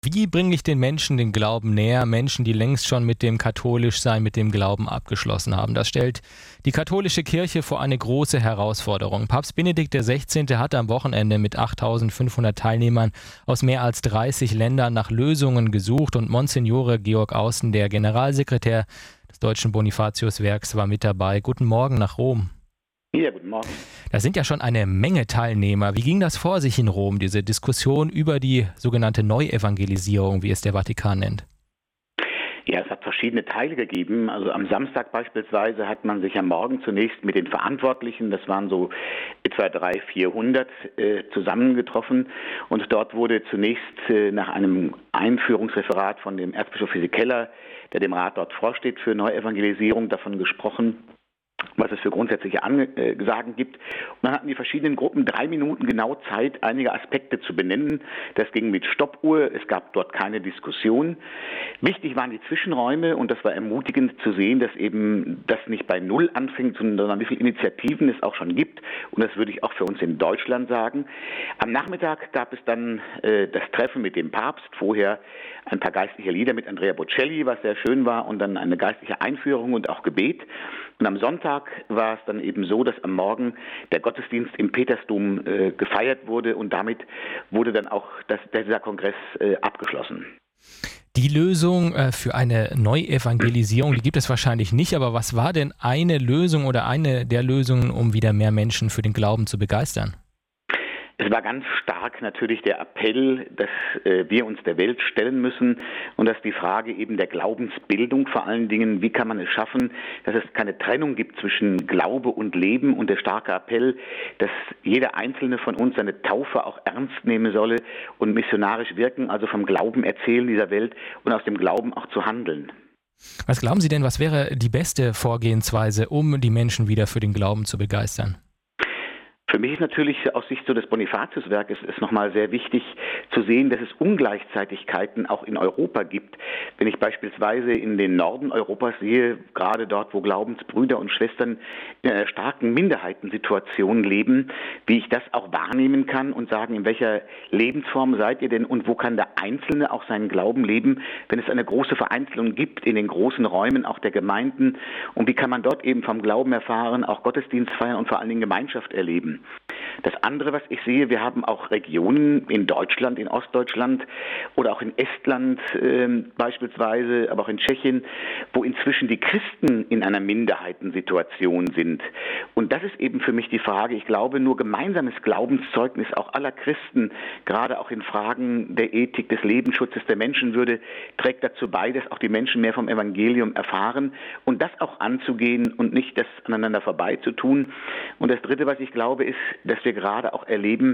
Wie bringe ich den Menschen den Glauben näher? Menschen, die längst schon mit dem Katholischsein, mit dem Glauben abgeschlossen haben. Das stellt die katholische Kirche vor eine große Herausforderung. Papst Benedikt XVI. Hat am Wochenende mit 8.500 Teilnehmern aus mehr als 30 Ländern nach Lösungen gesucht und Monsignore Georg Außen, der Generalsekretär des Deutschen Bonifatiuswerks, war mit dabei. Guten Morgen nach Rom. Ja, guten Morgen. Da sind ja schon eine Menge Teilnehmer. Wie ging das vor sich in Rom, diese Diskussion über die sogenannte Neuevangelisierung, wie es der Vatikan nennt? Ja, es hat verschiedene Teile gegeben. Also am Samstag beispielsweise hat man sich am Morgen zunächst mit den Verantwortlichen, das waren so etwa 300-400, zusammengetroffen. Und dort wurde zunächst nach einem Einführungsreferat von dem Erzbischof Fisichella, der dem Rat dort vorsteht für Neuevangelisierung, davon gesprochen, was es für grundsätzliche Ansagen gibt. Und dann hatten die verschiedenen Gruppen 3 Minuten genau Zeit, einige Aspekte zu benennen. Das ging mit Stoppuhr, es gab dort keine Diskussion. Wichtig waren die Zwischenräume und das war ermutigend zu sehen, dass eben das nicht bei Null anfängt, sondern wie viele Initiativen es auch schon gibt. Und das würde ich auch für uns in Deutschland sagen. Am Nachmittag gab es dann das Treffen mit dem Papst, vorher ein paar geistliche Lieder mit Andrea Bocelli, was sehr schön war, und dann eine geistliche Einführung und auch Gebet. Und am Sonntag war es dann eben so, dass am Morgen der Gottesdienst im Petersdom gefeiert wurde und damit wurde dann auch dieser Kongress abgeschlossen. Die Lösung für eine Neuevangelisierung, die gibt es wahrscheinlich nicht, aber was war denn eine Lösung oder eine der Lösungen, um wieder mehr Menschen für den Glauben zu begeistern? Es war ganz stark natürlich der Appell, dass wir uns der Welt stellen müssen und dass die Frage eben der Glaubensbildung vor allen Dingen, wie kann man es schaffen, dass es keine Trennung gibt zwischen Glaube und Leben, und der starke Appell, dass jeder Einzelne von uns seine Taufe auch ernst nehmen solle und missionarisch wirken, also vom Glauben erzählen dieser Welt und aus dem Glauben auch zu handeln. Was glauben Sie denn, was wäre die beste Vorgehensweise, um die Menschen wieder für den Glauben zu begeistern? Für mich ist natürlich aus Sicht des Bonifatiuswerkes nochmal sehr wichtig zu sehen, dass es Ungleichzeitigkeiten auch in Europa gibt. Wenn ich beispielsweise in den Norden Europas sehe, gerade dort, wo Glaubensbrüder und Schwestern in einer starken Minderheitensituation leben, wie ich das auch wahrnehmen kann und sagen, in welcher Lebensform seid ihr denn und wo kann der Einzelne auch seinen Glauben leben, wenn es eine große Vereinzelung gibt in den großen Räumen auch der Gemeinden, und wie kann man dort eben vom Glauben erfahren, auch Gottesdienst feiern und vor allen Dingen Gemeinschaft erleben. Das andere, was ich sehe, wir haben auch Regionen in Deutschland, in Ostdeutschland oder auch in Estland beispielsweise, aber auch in Tschechien, wo inzwischen die Christen in einer Minderheitensituation sind. Und das ist eben für mich die Frage. Ich glaube, nur gemeinsames Glaubenszeugnis auch aller Christen, gerade auch in Fragen der Ethik, des Lebensschutzes, der Menschenwürde, trägt dazu bei, dass auch die Menschen mehr vom Evangelium erfahren und das auch anzugehen und nicht das aneinander vorbeizutun. Und das Dritte, was ich glaube, ist, dass wir gerade auch erleben,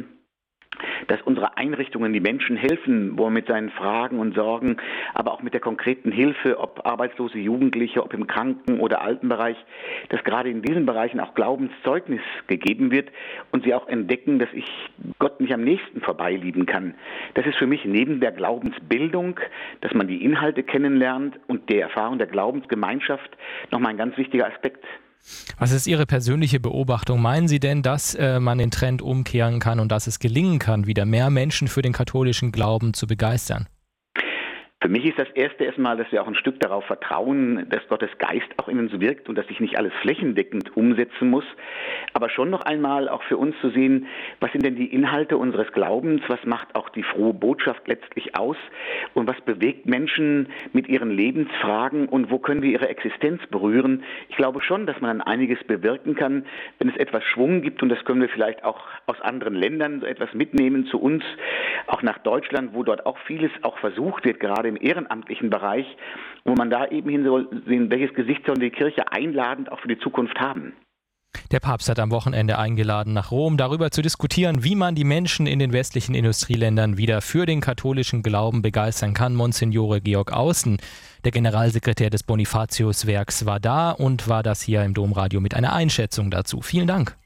dass unsere Einrichtungen die Menschen helfen, wo man mit seinen Fragen und Sorgen, aber auch mit der konkreten Hilfe, ob arbeitslose Jugendliche, ob im Kranken- oder Altenbereich, dass gerade in diesen Bereichen auch Glaubenszeugnis gegeben wird und sie auch entdecken, dass ich Gott nicht am nächsten vorbeilieben kann. Das ist für mich neben der Glaubensbildung, dass man die Inhalte kennenlernt, und der Erfahrung der Glaubensgemeinschaft nochmal ein ganz wichtiger Aspekt. Was ist Ihre persönliche Beobachtung? Meinen Sie denn, dass man den Trend umkehren kann und dass es gelingen kann, wieder mehr Menschen für den katholischen Glauben zu begeistern? Für mich ist das Erste erstmal, dass wir auch ein Stück darauf vertrauen, dass Gottes Geist auch in uns wirkt und dass sich nicht alles flächendeckend umsetzen muss. Aber schon noch einmal auch für uns zu sehen, was sind denn die Inhalte unseres Glaubens, was macht auch die frohe Botschaft letztlich aus und was bewegt Menschen mit ihren Lebensfragen und wo können wir ihre Existenz berühren. Ich glaube schon, dass man dann einiges bewirken kann, wenn es etwas Schwung gibt, und das können wir vielleicht auch aus anderen Ländern so etwas mitnehmen zu uns, auch nach Deutschland, wo dort auch vieles auch versucht wird, gerade im ehrenamtlichen Bereich, wo man da eben hin soll sehen, welches Gesicht soll die Kirche einladend auch für die Zukunft haben. Der Papst hat am Wochenende eingeladen, nach Rom darüber zu diskutieren, wie man die Menschen in den westlichen Industrieländern wieder für den katholischen Glauben begeistern kann. Monsignore Georg Außen, der Generalsekretär des Bonifatiuswerks, war da und war das hier im Domradio mit einer Einschätzung dazu. Vielen Dank.